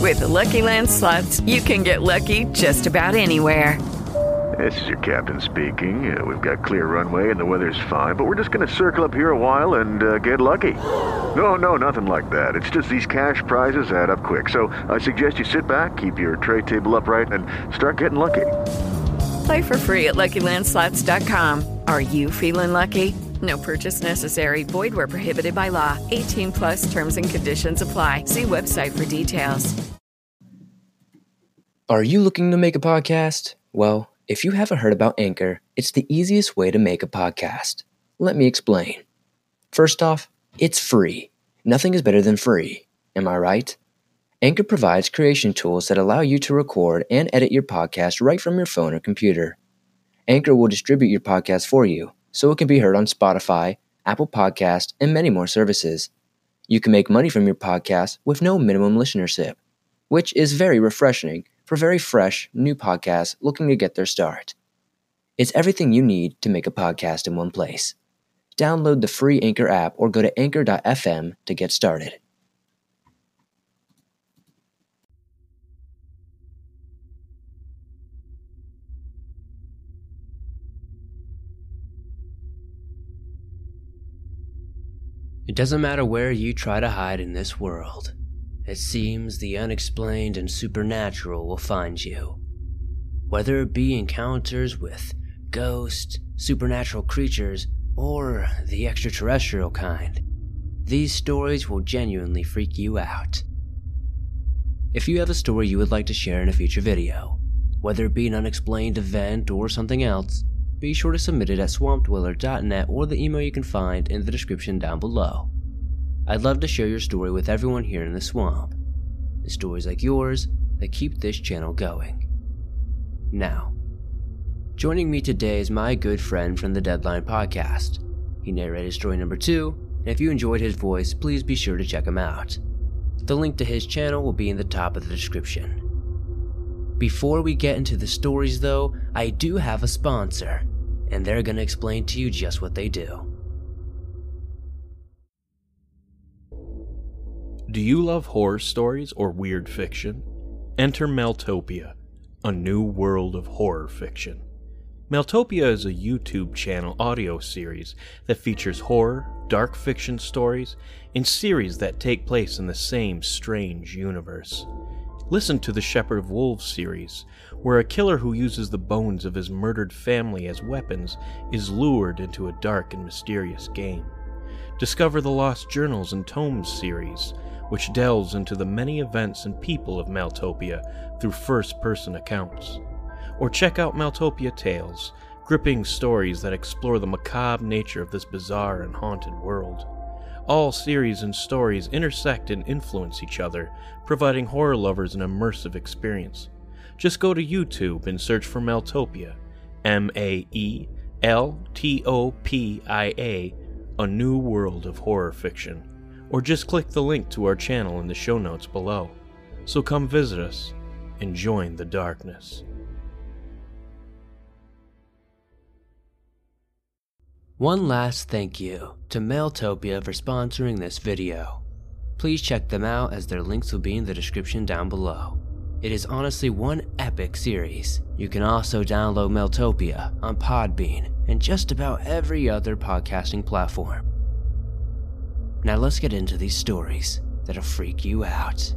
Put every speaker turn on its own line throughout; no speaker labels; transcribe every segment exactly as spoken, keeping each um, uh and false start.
With the Lucky Land Slots, you can get lucky just about anywhere.
This is your captain speaking. Uh, we've got clear runway and the weather's fine, but we're just going to circle up here a while and uh, get lucky. No, no, nothing like that. It's just these cash prizes add up quick. So I suggest you sit back, keep your tray table upright, and start getting lucky.
Play for free at Lucky Land Slots dot com. Are you feeling lucky? No purchase necessary. Void where prohibited by law. eighteen plus terms and conditions apply. See website for details.
Are you looking to make a podcast? Well, if you haven't heard about Anchor, it's the easiest way to make a podcast. Let me explain. First off, it's free. Nothing is better than free. Am I right? Anchor provides creation tools that allow you to record and edit your podcast right from your phone or computer. Anchor will distribute your podcast for you, so it can be heard on Spotify, Apple Podcasts, and many more services. You can make money from your podcast with no minimum listenership, which is very refreshing for very fresh, new podcasts looking to get their start. It's everything you need to make a podcast in one place. Download the free Anchor app or go to anchor dot f m to get started.
It doesn't matter where you try to hide in this world. It seems the unexplained and supernatural will find you. Whether it be encounters with ghosts, supernatural creatures, or the extraterrestrial kind, these stories will genuinely freak you out. If you have a story you would like to share in a future video, whether it be an unexplained event or something else, be sure to submit it at swamp dweller dot net or the email you can find in the description down below. I'd love to share your story with everyone here in the swamp. The stories like yours that keep this channel going. Now, joining me today is my good friend from the Deadline podcast. He narrated story number two, and if you enjoyed his voice, please be sure to check him out. The link to his channel will be in the top of the description. Before we get into the stories though, I do have a sponsor, and they're going to explain to you just what they do.
Do you love horror stories or weird fiction? Enter Maeltopia, a new world of horror fiction. Maeltopia is a YouTube channel audio series that features horror, dark fiction stories, and series that take place in the same strange universe. Listen to the Shepherd of Wolves series, where a killer who uses the bones of his murdered family as weapons is lured into a dark and mysterious game. Discover the Lost Journals and Tomes series, which delves into the many events and people of Maeltopia through first-person accounts. Or check out Maeltopia Tales, gripping stories that explore the macabre nature of this bizarre and haunted world. All series and stories intersect and influence each other, providing horror lovers an immersive experience. Just go to YouTube and search for Maeltopia, M A E L T O P I A, a new world of horror fiction. Or just click the link to our channel in the show notes below. So come visit us and join the darkness.
One last thank you to Maeltopia for sponsoring this video. Please check them out as their links will be in the description down below. It is honestly one epic series. You can also download Maeltopia on Podbean and just about every other podcasting platform. Now let's get into these stories that'll freak you out.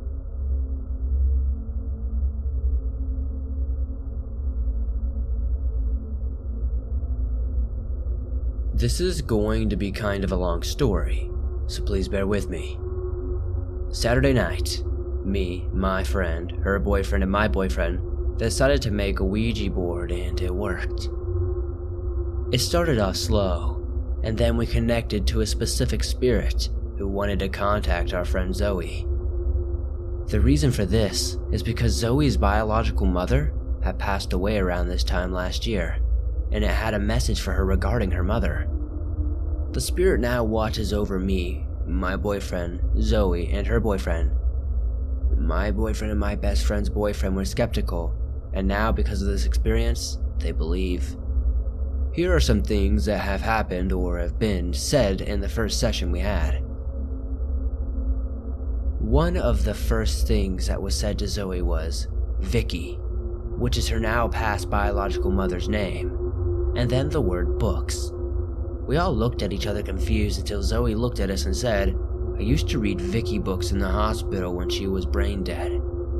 This is going to be kind of a long story, so please bear with me. Saturday night, me, my friend, her boyfriend, and my boyfriend decided to make a Ouija board, and it worked. It started off slow, and then we connected to a specific spirit who wanted to contact our friend Zoe. The reason for this is because Zoe's biological mother had passed away around this time last year, and it had a message for her regarding her mother. The spirit now watches over me, my boyfriend, Zoe, and her boyfriend. My boyfriend and my best friend's boyfriend were skeptical, and now because of this experience, they believe. Here are some things that have happened or have been said in the first session we had. One of the first things that was said to Zoe was, Vicky, which is her now past biological mother's name, and then the word books. We all looked at each other confused until Zoe looked at us and said, I used to read Vicky books in the hospital when she was brain dead.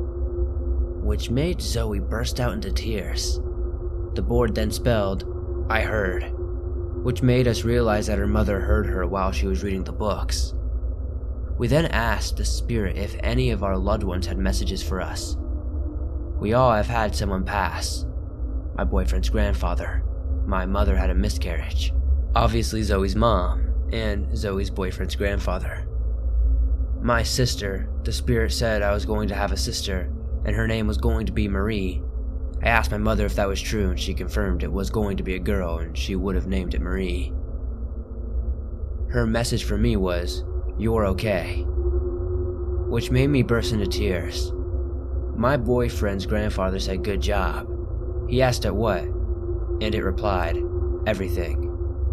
Which made Zoe burst out into tears. The board then spelled, I heard, which made us realize that her mother heard her while she was reading the books. We then asked the spirit if any of our loved ones had messages for us. We all have had someone pass. My boyfriend's grandfather. My mother had a miscarriage. Obviously Zoe's mom, and Zoe's boyfriend's grandfather. My sister, the spirit said I was going to have a sister, and her name was going to be Marie. I asked my mother if that was true, and she confirmed it was going to be a girl, and she would have named it Marie. Her message for me was, you're okay, which made me burst into tears. My boyfriend's grandfather said good job. He asked at what, and it replied, everything.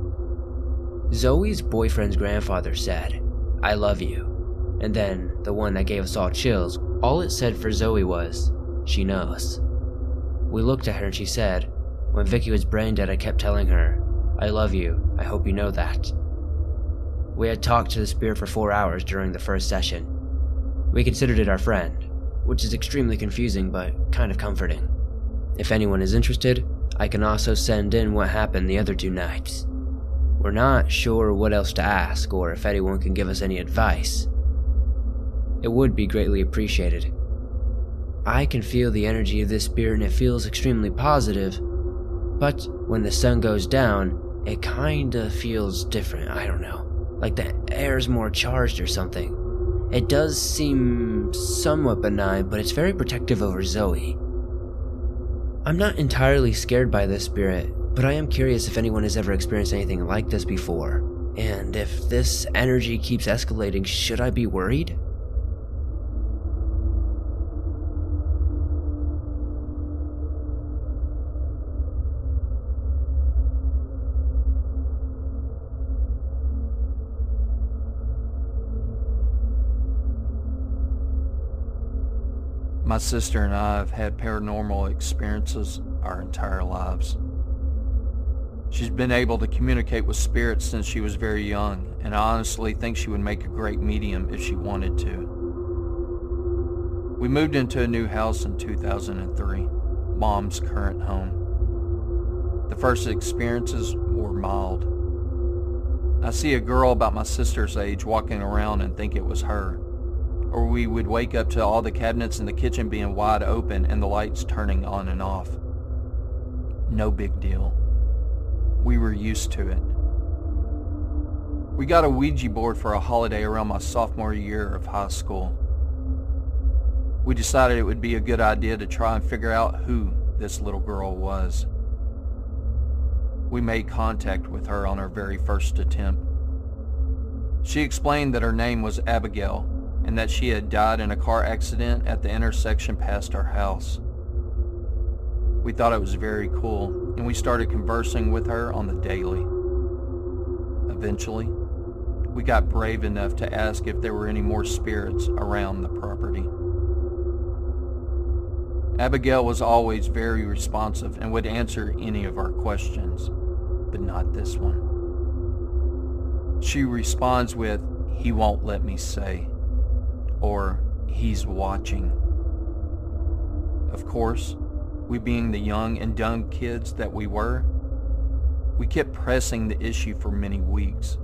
Zoe's boyfriend's grandfather said, I love you, and then the one that gave us all chills, all it said for Zoe was, she knows. We looked at her and she said, when Vicky was brain dead I kept telling her, I love you, I hope you know that. We had talked to the spirit for four hours during the first session. We considered it our friend, which is extremely confusing but kind of comforting. If anyone is interested, I can also send in what happened the other two nights. We're not sure what else to ask or if anyone can give us any advice. It would be greatly appreciated. I can feel the energy of this spirit and it feels extremely positive, but when the sun goes down, it kinda feels different, I don't know. Like the air's more charged or something. It does seem somewhat benign, but it's very protective over Zoe. I'm not entirely scared by this spirit, but I am curious if anyone has ever experienced anything like this before. And if this energy keeps escalating, should I be worried?
My sister and I have had paranormal experiences our entire lives. She's been able to communicate with spirits since she was very young, and I honestly think she would make a great medium if she wanted to. We moved into a new house in two thousand three, Mom's current home. The first experiences were mild. I see a girl about my sister's age walking around and think it was her. Or we would wake up to all the cabinets in the kitchen being wide open and the lights turning on and off. No big deal. We were used to it. We got a Ouija board for a holiday around my sophomore year of high school. We decided it would be a good idea to try and figure out who this little girl was. We made contact with her on our very first attempt. She explained that her name was Abigail, and that she had died in a car accident at the intersection past our house. We thought it was very cool, and we started conversing with her on the daily. Eventually, we got brave enough to ask if there were any more spirits around the property. Abigail was always very responsive and would answer any of our questions, but not this one. She responds with, "He won't let me say," or "he's watching." Of course, we being the young and dumb kids that we were, we kept pressing the issue for many weeks.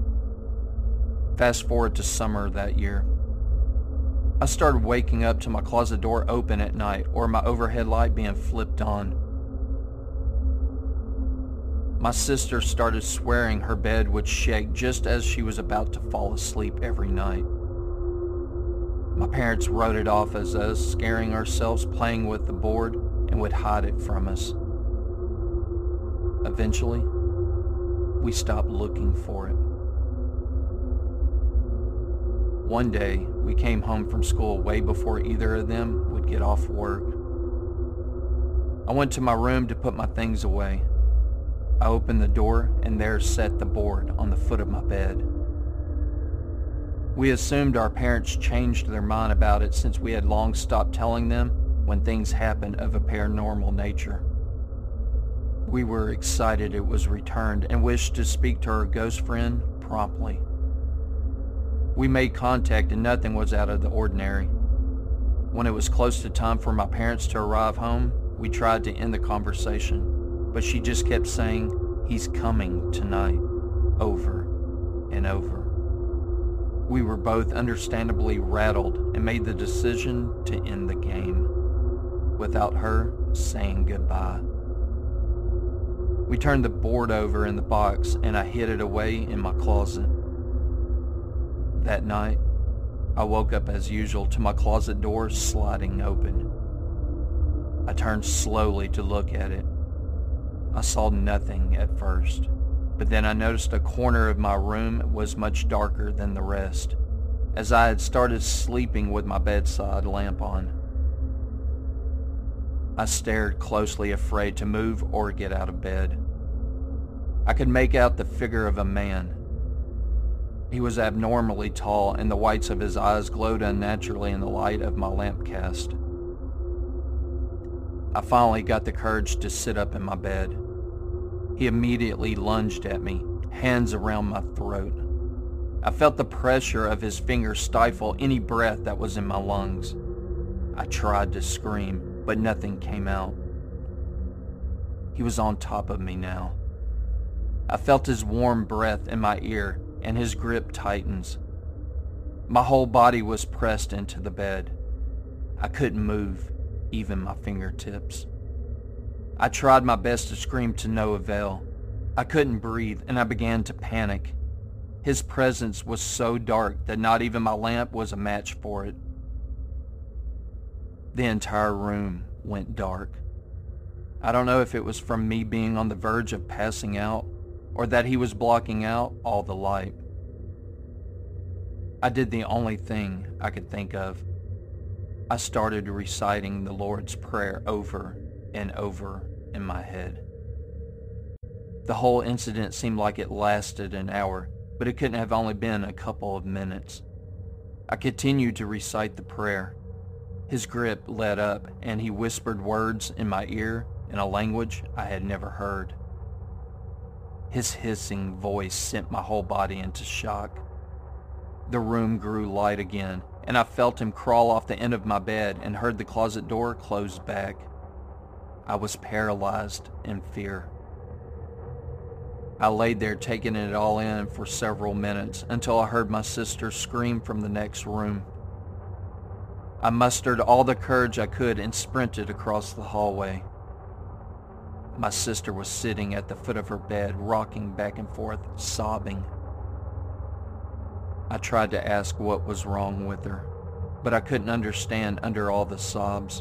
Fast forward to summer that year. I started waking up to my closet door open at night or my overhead light being flipped on. My sister started swearing her bed would shake just as she was about to fall asleep every night. My parents wrote it off as us scaring ourselves playing with the board and would hide it from us. Eventually, we stopped looking for it. One day, we came home from school way before either of them would get off work. I went to my room to put my things away. I opened the door and there sat the board on the foot of my bed. We assumed our parents changed their mind about it since we had long stopped telling them when things happened of a paranormal nature. We were excited it was returned and wished to speak to our ghost friend promptly. We made contact and nothing was out of the ordinary. When it was close to time for my parents to arrive home, we tried to end the conversation, but she just kept saying, "He's coming tonight," over and over. We were both understandably rattled and made the decision to end the game, without her saying goodbye. We turned the board over in the box and I hid it away in my closet. That night, I woke up as usual to my closet door sliding open. I turned slowly to look at it. I saw nothing at first, but then I noticed a corner of my room was much darker than the rest, as I had started sleeping with my bedside lamp on. I stared closely, afraid to move or get out of bed. I could make out the figure of a man. He was abnormally tall, and the whites of his eyes glowed unnaturally in the light of my lamp cast. I finally got the courage to sit up in my bed. He immediately lunged at me, hands around my throat. I felt the pressure of his fingers stifle any breath that was in my lungs. I tried to scream, but nothing came out. He was on top of me now. I felt his warm breath in my ear, and his grip tightens. My whole body was pressed into the bed. I couldn't move, even my fingertips. I tried my best to scream to no avail. I couldn't breathe, and I began to panic. His presence was so dark that not even my lamp was a match for it. The entire room went dark. I don't know if it was from me being on the verge of passing out, or that he was blocking out all the light. I did the only thing I could think of. I started reciting the Lord's Prayer over and over in my head. The whole incident seemed like it lasted an hour, but it couldn't have only been a couple of minutes. I continued to recite the prayer. His grip let up, and he whispered words in my ear in a language I had never heard. His hissing voice sent my whole body into shock. The room grew light again, and I felt him crawl off the end of my bed and heard the closet door close back. I was paralyzed in fear. I laid there taking it all in for several minutes until I heard my sister scream from the next room. I mustered all the courage I could and sprinted across the hallway. My sister was sitting at the foot of her bed, rocking back and forth, sobbing. I tried to ask what was wrong with her, but I couldn't understand under all the sobs.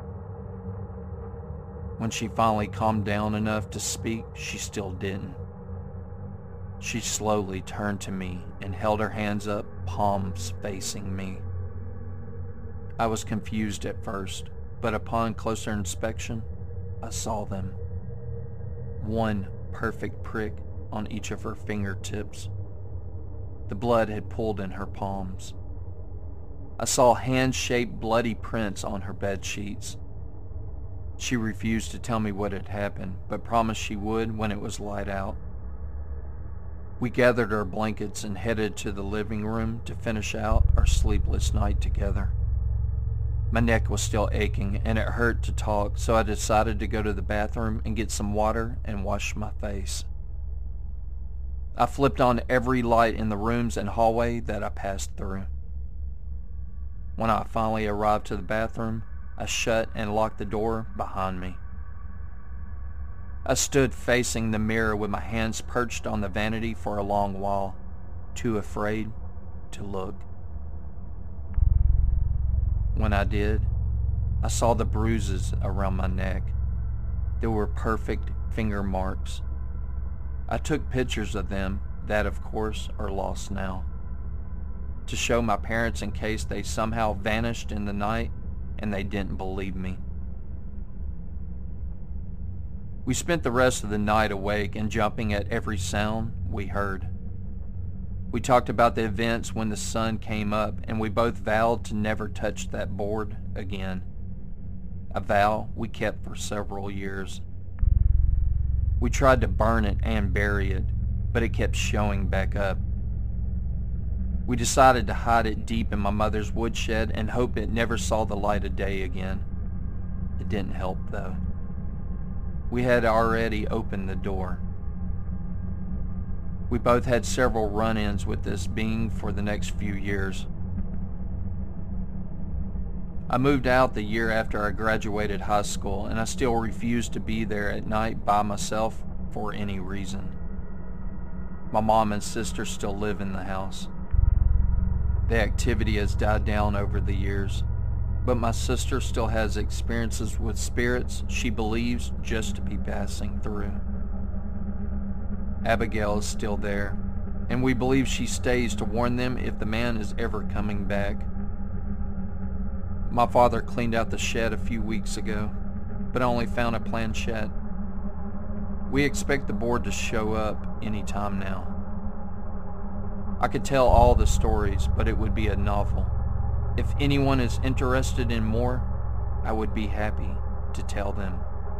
When she finally calmed down enough to speak, she still didn't. She slowly turned to me and held her hands up, palms facing me. I was confused at first, but upon closer inspection, I saw them. One perfect prick on each of her fingertips. The blood had pooled in her palms. I saw hand-shaped bloody prints on her bed sheets. She refused to tell me what had happened, but promised she would when it was light out. We gathered our blankets and headed to the living room to finish out our sleepless night together. My neck was still aching and it hurt to talk, so I decided to go to the bathroom and get some water and wash my face. I flipped on every light in the rooms and hallway that I passed through. When I finally arrived to the bathroom, I shut and locked the door behind me. I stood facing the mirror with my hands perched on the vanity for a long while, too afraid to look. When I did, I saw the bruises around my neck. There were perfect finger marks. I took pictures of them that, of course, are lost now, to show my parents in case they somehow vanished in the night and they didn't believe me. We spent the rest of the night awake and jumping at every sound we heard. We talked about the events when the sun came up, and we both vowed to never touch that board again. A vow we kept for several years. We tried to burn it and bury it, but it kept showing back up. We decided to hide it deep in my mother's woodshed and hope it never saw the light of day again. It didn't help, though. We had already opened the door. We both had several run-ins with this being for the next few years. I moved out the year after I graduated high school, and I still refuse to be there at night by myself for any reason. My mom and sister still live in the house. The activity has died down over the years, but my sister still has experiences with spirits she believes just to be passing through. Abigail is still there, and we believe she stays to warn them if the man is ever coming back. My father cleaned out the shed a few weeks ago, but only found a planchette. We expect the board to show up any time now. I could tell all the stories, but it would be a novel. If anyone is interested in more, I would be happy to tell them.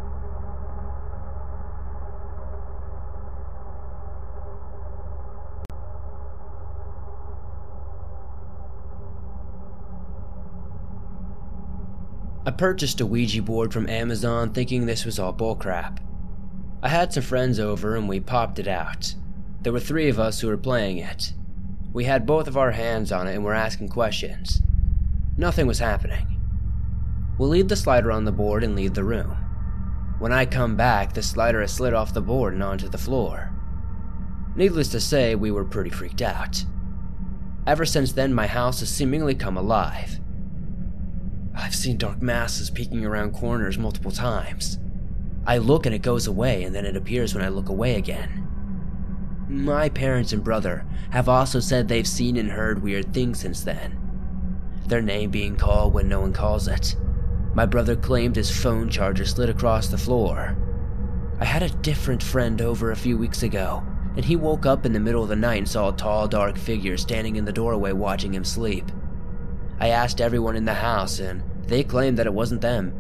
I purchased a Ouija board from Amazon thinking this was all bullcrap. I had some friends over and we popped it out. There were three of us who were playing it. We had both of our hands on it and were asking questions. Nothing was happening. We'll leave the slider on the board and leave the room. When I come back, the slider has slid off the board and onto the floor. Needless to say, we were pretty freaked out. Ever since then, my house has seemingly come alive. I've seen dark masses peeking around corners multiple times. I look and it goes away, and then it appears when I look away again. My parents and brother have also said they've seen and heard weird things since then. Their name being called when no one calls it. My brother claimed his phone charger slid across the floor. I had a different friend over a few weeks ago, and he woke up in the middle of the night and saw a tall, dark figure standing in the doorway watching him sleep. I asked everyone in the house, and they claimed that it wasn't them.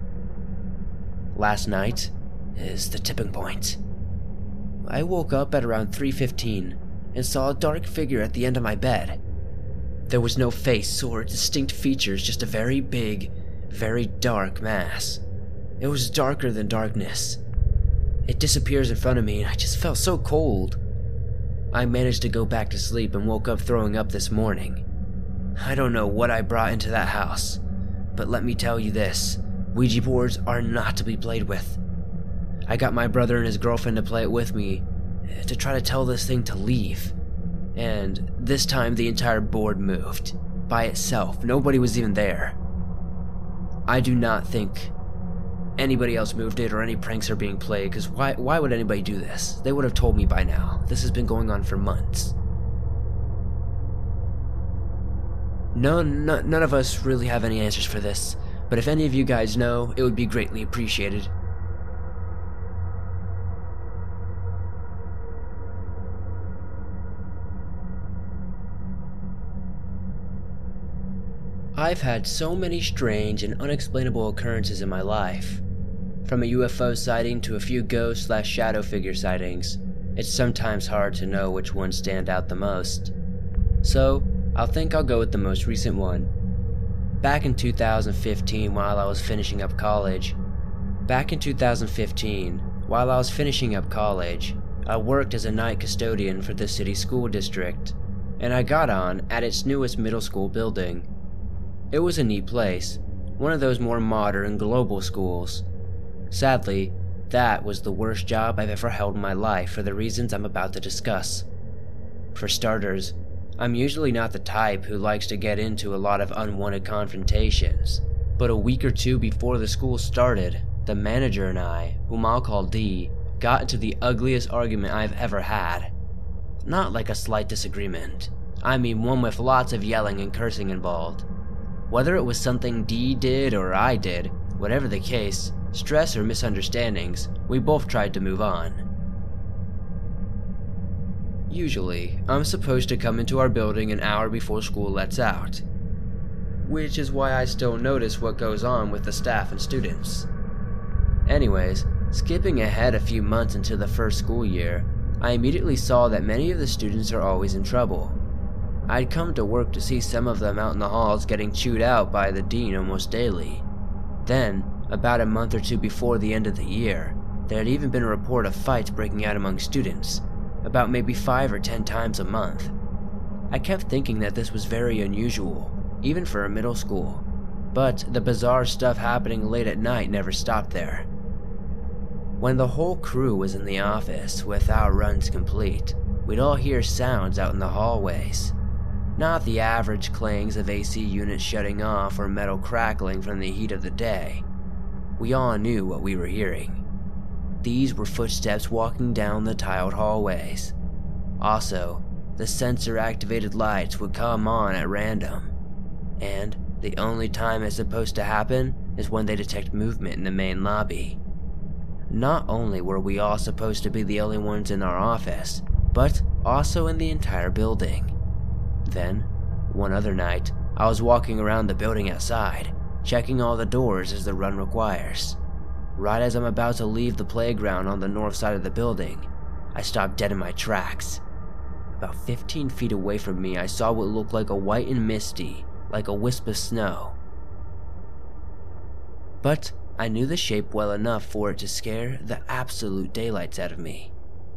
Last night is the tipping point. I woke up at around three fifteen and saw a dark figure at the end of my bed. There was no face or distinct features, just a very big, very dark mass. It was darker than darkness. It disappears in front of me and I just felt so cold. I managed to go back to sleep and woke up throwing up this morning. I don't know what I brought into that house, but let me tell you this, Ouija boards are not to be played with. I got my brother and his girlfriend to play it with me to try to tell this thing to leave. And this time the entire board moved by itself. Nobody was even there. I do not think anybody else moved it or any pranks are being played, because why, why would anybody do this? They would have told me by now. This has been going on for months. No, no, none of us really have any answers for this, but if any of you guys know, it would be greatly appreciated. I've had so many strange and unexplainable occurrences in my life. From a U F O sighting to a few ghost slash shadow figure sightings, it's sometimes hard to know which ones stand out the most. So, I'll think I'll go with the most recent one. Back in two thousand fifteen, while I was finishing up college, Back in two thousand fifteen, while I was finishing up college, I worked as a night custodian for the city school district, and I got on at its newest middle school building. It was a neat place, one of those more modern, global schools. Sadly, that was the worst job I've ever held in my life for the reasons I'm about to discuss. For starters, I'm usually not the type who likes to get into a lot of unwanted confrontations, but a week or two before the school started, the manager and I, whom I'll call D, got into the ugliest argument I've ever had. Not like a slight disagreement, I mean one with lots of yelling and cursing involved. Whether it was something D did or I did, whatever the case, stress or misunderstandings, we both tried to move on. Usually, I'm supposed to come into our building an hour before school lets out, which is why I still notice what goes on with the staff and students. Anyways, skipping ahead a few months into the first school year, I immediately saw that many of the students are always in trouble. I'd come to work to see some of them out in the halls getting chewed out by the dean almost daily. Then, about a month or two before the end of the year, there had even been a report of fights breaking out among students, about maybe five or ten times a month. I kept thinking that this was very unusual, even for a middle school, but the bizarre stuff happening late at night never stopped there. When the whole crew was in the office with our runs complete, we'd all hear sounds out in the hallways. Not the average clangs of A C units shutting off or metal crackling from the heat of the day. We all knew what we were hearing. These were footsteps walking down the tiled hallways. Also, the sensor-activated lights would come on at random, and the only time it's supposed to happen is when they detect movement in the main lobby. Not only were we all supposed to be the only ones in our office, but also in the entire building. Then, one other night, I was walking around the building outside, checking all the doors as the run requires. Right as I'm about to leave the playground on the north side of the building, I stopped dead in my tracks. About fifteen feet away from me, I saw what looked like a white and misty, like a wisp of snow. But I knew the shape well enough for it to scare the absolute daylights out of me.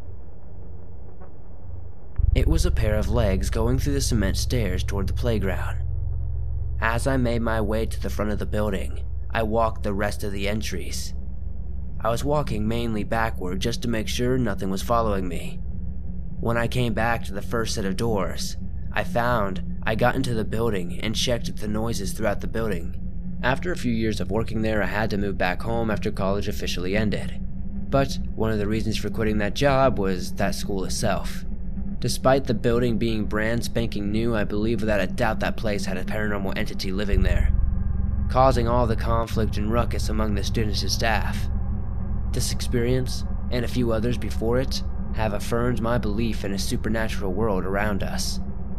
It was a pair of legs going through the cement stairs toward the playground. As I made my way to the front of the building, I walked the rest of the entries. I was walking mainly backward just to make sure nothing was following me. When I came back to the first set of doors, I found I got into the building and checked the noises throughout the building. After a few years of working there, I had to move back home after college officially ended. But one of the reasons for quitting that job was that school itself. Despite the building being brand spanking new, I believe without a doubt that place had a paranormal entity living there, causing all the conflict and ruckus among the students and staff. This experience, and a few others before it, have affirmed my belief in a supernatural world around us.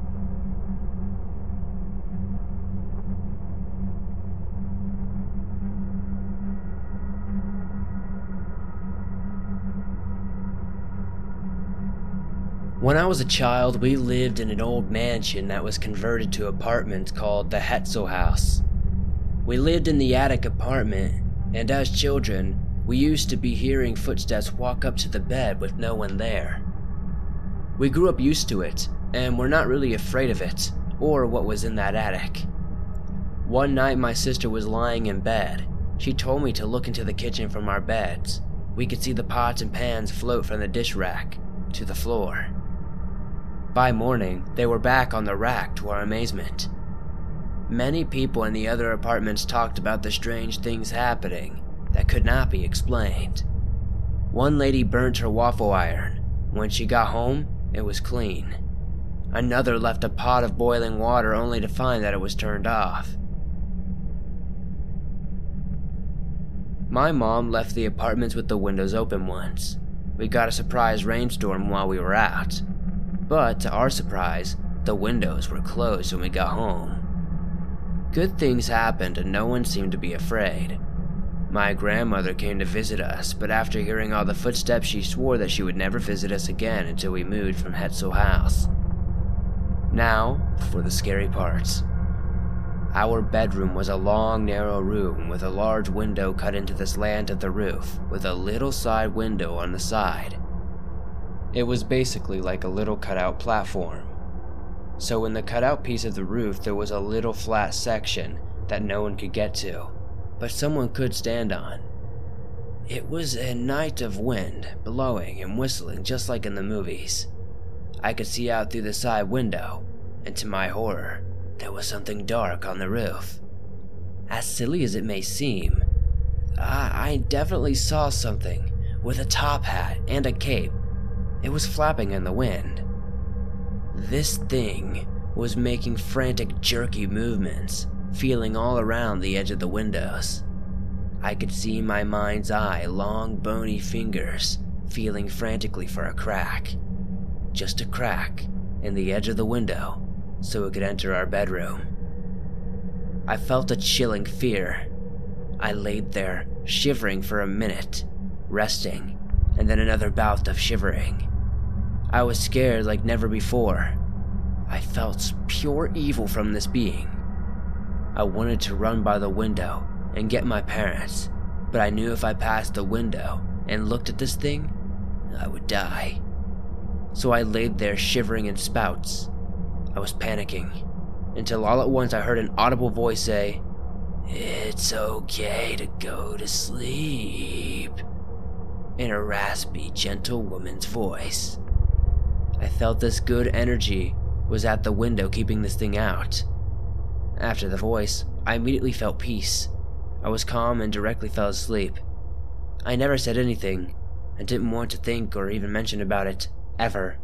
When I was a child, we lived in an old mansion that was converted to apartments called the Hetzel House. We lived in the attic apartment, and as children, we used to be hearing footsteps walk up to the bed with no one there. We grew up used to it, and were not really afraid of it, or what was in that attic. One night my sister was lying in bed. She told me to look into the kitchen from our beds. We could see the pots and pans float from the dish rack to the floor. By morning, they were back on the rack to our amazement. Many people in the other apartments talked about the strange things happening that could not be explained. One lady burnt her waffle iron. When she got home, it was clean. Another left a pot of boiling water only to find that it was turned off. My mom left the apartments with the windows open once. We got a surprise rainstorm while we were out. But to our surprise, the windows were closed when we got home. Good things happened and no one seemed to be afraid. My grandmother came to visit us, but after hearing all the footsteps, she swore that she would never visit us again until we moved from Hetzel House. Now, for the scary parts. Our bedroom was a long, narrow room with a large window cut into the slant of the roof, with a little side window on the side. It was basically like a little cutout platform. So in the cutout piece of the roof, there was a little flat section that no one could get to, but someone could stand on. It was a night of wind, blowing and whistling just like in the movies. I could see out through the side window, and to my horror, there was something dark on the roof. As silly as it may seem, I, I definitely saw something with a top hat and a cape. It was flapping in the wind. This thing was making frantic, jerky movements, feeling all around the edge of the windows. I could see in my mind's eye long, bony fingers, feeling frantically for a crack. just a crack in the edge of the window so it could enter our bedroom. I felt a chilling fear. I laid there, shivering for a minute, resting, and then another bout of shivering. I was scared like never before. I felt pure evil from this being. I wanted to run by the window and get my parents, but I knew if I passed the window and looked at this thing, I would die. So I laid there shivering in spouts. I was panicking, until all at once I heard an audible voice say, "It's okay to go to sleep," in a raspy, gentle woman's voice. I felt this good energy was at the window keeping this thing out. After the voice, I immediately felt peace. I was calm and directly fell asleep. I never said anything, and didn't want to think or even mention about it, ever.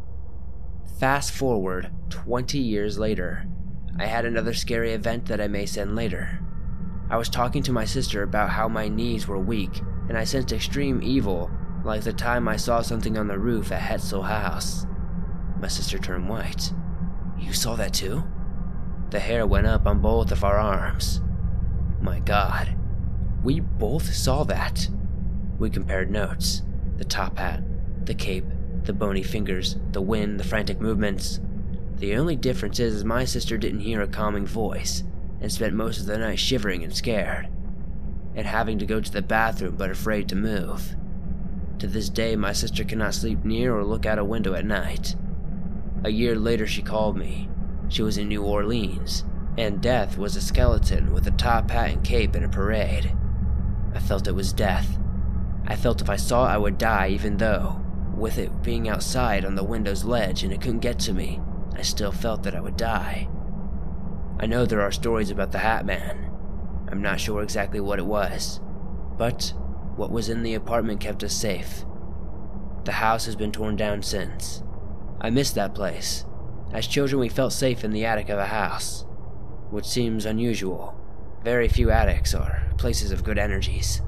Fast forward twenty years later, I had another scary event that I may send later. I was talking to my sister about how my knees were weak, and I sensed extreme evil, like the time I saw something on the roof at Hetzel House. My sister turned white. "You saw that too?" The hair went up on both of our arms. My God, we both saw that. We compared notes. The top hat, the cape, the bony fingers, the wind, the frantic movements. The only difference is my sister didn't hear a calming voice, and spent most of the night shivering and scared, and having to go to the bathroom but afraid to move. To this day, my sister cannot sleep near or look out a window at night. A year later, she called me. She was in New Orleans, and death was a skeleton with a top hat and cape in a parade. I felt it was death. I felt if I saw it I would die, even though, with it being outside on the window's ledge and it couldn't get to me, I still felt that I would die. I know there are stories about the Hat Man. I'm not sure exactly what it was, but what was in the apartment kept us safe. The house has been torn down since. I miss that place. As children, we felt safe in the attic of a house, which seems unusual. Very few attics are places of good energies.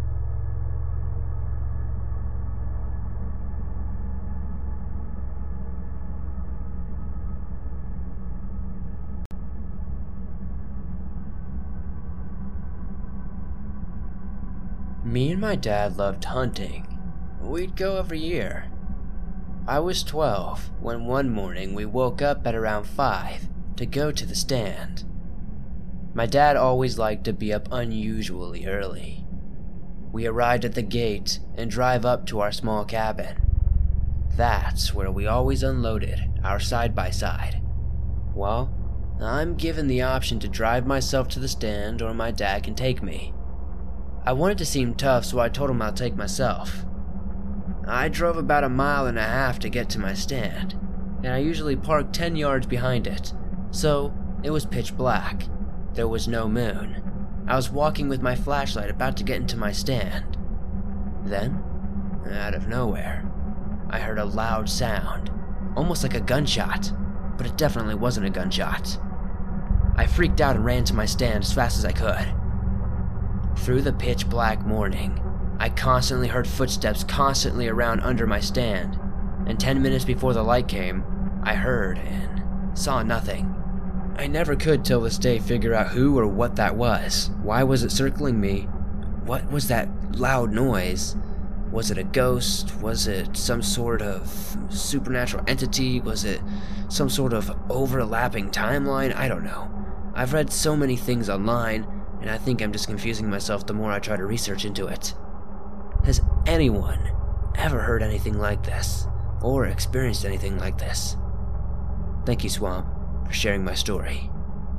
Me and my dad loved hunting. We'd go every year. I was twelve when one morning we woke up at around five to go to the stand. My dad always liked to be up unusually early. We arrived at the gate and drive up to our small cabin. That's where we always unloaded our side-by-side. Well, I'm given the option to drive myself to the stand or my dad can take me. I wanted to seem tough, so I told him I'll take myself. I drove about a mile and a half to get to my stand, and I usually park ten yards behind it, so it was pitch black. There was no moon. I was walking with my flashlight about to get into my stand. Then, out of nowhere, I heard a loud sound, almost like a gunshot, but it definitely wasn't a gunshot. I freaked out and ran to my stand as fast as I could. Through the pitch black morning, I constantly heard footsteps constantly around under my stand, and ten minutes before the light came, I heard and saw nothing. I never could till this day figure out who or what that was. Why was it circling me? What was that loud noise? Was it a ghost? Was it some sort of supernatural entity? Was it some sort of overlapping timeline? I don't know. I've read so many things online, and I think I'm just confusing myself the more I try to research into it. Has anyone ever heard anything like this, or experienced anything like this? Thank you, Swamp, for sharing my story.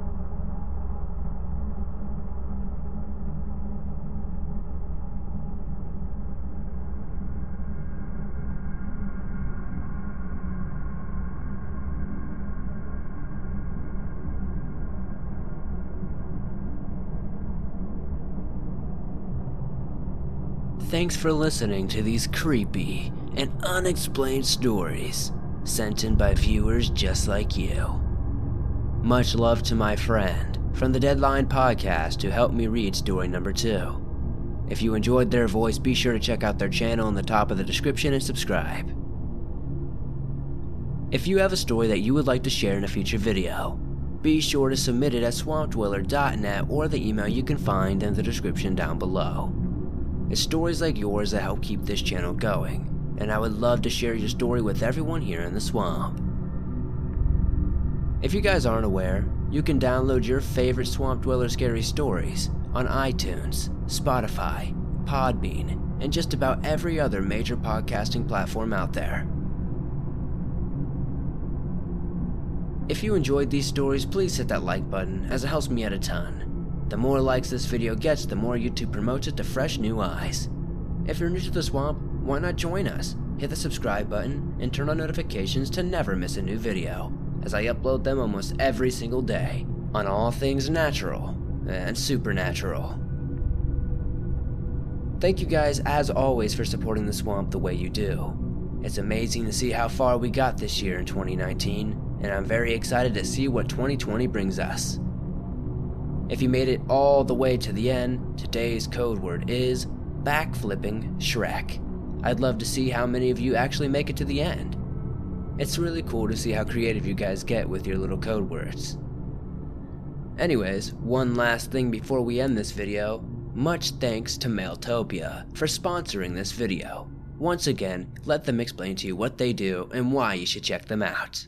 Thanks for listening to these creepy and unexplained stories sent in by viewers just like you. Much love to my friend from the Deadline Podcast who helped me read story number two. If you enjoyed their voice, be sure to check out their channel in the top of the description and subscribe. If you have a story that you would like to share in a future video, be sure to submit it at swamp dweller dot net or the email you can find in the description down below. It's stories like yours that help keep this channel going, and I would love to share your story with everyone here in the swamp. If you guys aren't aware, you can download your favorite Swamp Dweller scary stories on iTunes, Spotify, Podbean, and just about every other major podcasting platform out there. If you enjoyed these stories, please hit that like button, as it helps me out a ton. The more likes this video gets, the more YouTube promotes it to fresh new eyes. If you're new to the swamp, why not join us? Hit the subscribe button and turn on notifications to never miss a new video, as I upload them almost every single day on all things natural and supernatural. Thank you guys as always for supporting the swamp the way you do. It's amazing to see how far we got this year in twenty nineteen, and I'm very excited to see what twenty twenty brings us. If you made it all the way to the end, today's code word is backflipping Shrek. I'd love to see how many of you actually make it to the end. It's really cool to see how creative you guys get with your little code words. Anyways, one last thing before we end this video. Much thanks to Mailtopia for sponsoring this video. Once again, let them explain to you what they do and why you should check them out.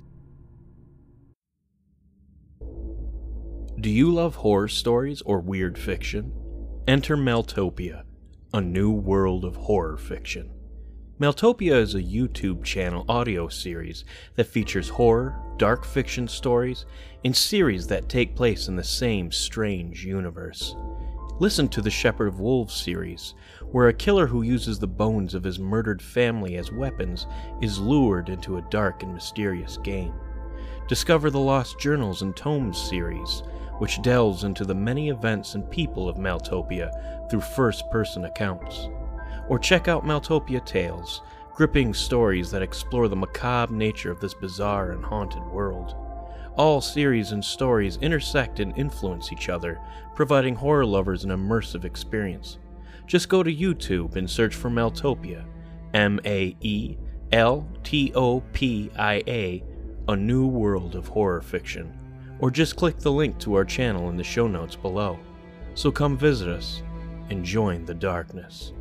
Do you love horror stories or weird fiction? Enter Mailtopia, a new world of horror fiction. Mailtopia is a YouTube channel audio series that features horror, dark fiction stories, and series that take place in the same strange universe. Listen to the Shepherd of Wolves series, where a killer who uses the bones of his murdered family as weapons is lured into a dark and mysterious game. Discover the Lost Journals and Tomes series, which delves into the many events and people of Mailtopia through first-person accounts. Or check out Mailtopia Tales, gripping stories that explore the macabre nature of this bizarre and haunted world. All series and stories intersect and influence each other, providing horror lovers an immersive experience. Just go to YouTube and search for Mailtopia, M A E L T O P I A, a new world of horror fiction. Or just click the link to our channel in the show notes below. So come visit us and join the darkness.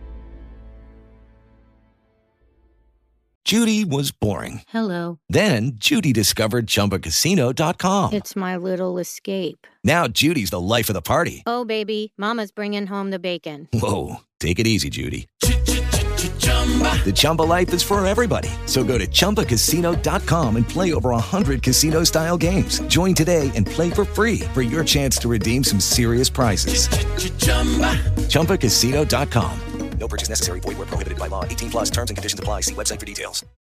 Judy was boring.
Hello.
Then Judy discovered Chumba Casino dot com.
It's my little escape.
Now Judy's the life of the party.
Oh, baby, mama's bringing home the bacon.
Whoa, take it easy, Judy. The Chumba life is for everybody. So go to Chumba Casino dot com and play over one hundred casino-style games. Join today and play for free for your chance to redeem some serious prizes. Chumba Casino dot com. No purchase necessary. Void where prohibited by law. eighteen plus terms and conditions apply. See website for details.